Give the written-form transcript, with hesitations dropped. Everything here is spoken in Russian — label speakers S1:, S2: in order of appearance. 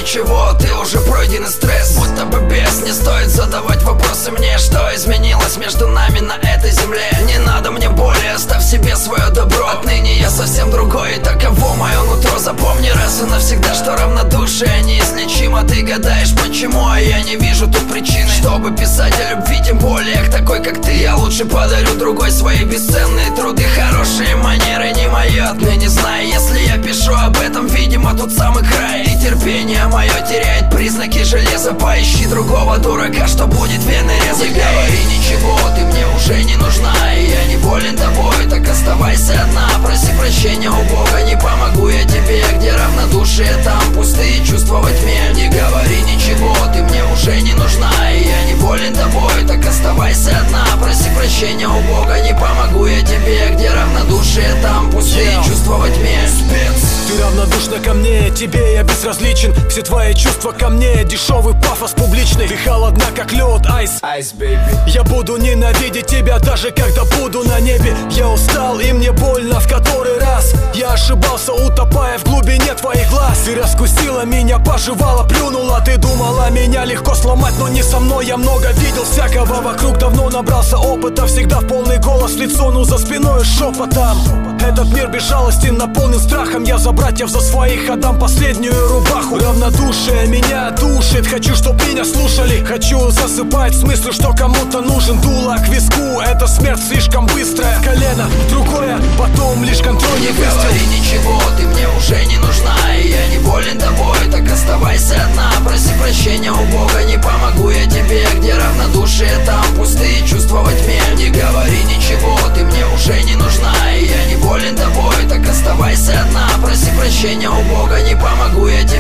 S1: ничего, ты уже пройденный стресс. Будто бы без, не стоит задавать вопросы мне. Что изменилось между нами на этой земле? Не надо мне боли, оставь себе свое добро. Отныне я совсем другой, и таково мое нутро. Запомни раз и навсегда, что равнодушие неизлечимо. Ты гадаешь почему, а я не вижу тут причины, чтобы писать о любви, тем более к такой как ты. Я лучше подарю другой свои бесценные труды. Хорошие манеры не мои, отныне знай. Если я пишу об этом, видимо тут самый край. И терпение мое теряет признаки железа. Поищи другого дурака, что будет вены резать. Не говори ничего, ты мне уже не нужна, и я не болен тобой, так оставайся одна. Проси прощения у Бога, не помогу я тебе. Где равнодушие, там пустые чувства во тьме. Не говори ничего, ты мне уже не нужна, и я не болен тобой, так оставайся одна. Проси прощения у Бога, не помогу я тебе. Где равнодушие, там пустые чувства во тьме.
S2: Ты равнодушна ко мне, тебе я безразличен. Все твои чувства ко мне, дешевый пафос публичный. Ты холодна как лед, айс, я буду ненавидеть тебя, даже когда буду на небе. Я устал и мне больно в который раз. Я ошибался, утопая в глубине твоих глаз. Ты раскусила меня, пожевала, плюнула. Ты думала, меня легко сломать, но не со мной. Я много видел всякого вокруг, давно набрался опыта. Всегда в полный голос, лицо, ну за спиной шепотом. Этот мир безжалостен, наполнен страхом. Я за братьев, за своих отдам последнюю рубаху. Равнодушие меня душит, хочу, чтоб меня слушали. Хочу засыпать с мыслью, что кому-то нужен. Дуло к виску, это смерть слишком быстрая. Колено другое, потом лишь контрольный выстрел.
S1: Не говори ничего, ты мне уже не нужна, и я не болен тобой, так оставайся одна. Проси прощения у Бога, не помогу я тебе. Где равнодушие, там пустые чувства во тьме. Не говори ничего, ты мне уже не нужна, и я не болен тобой, так оставайся одна. Проси прощения у Бога, не помогу я тебе.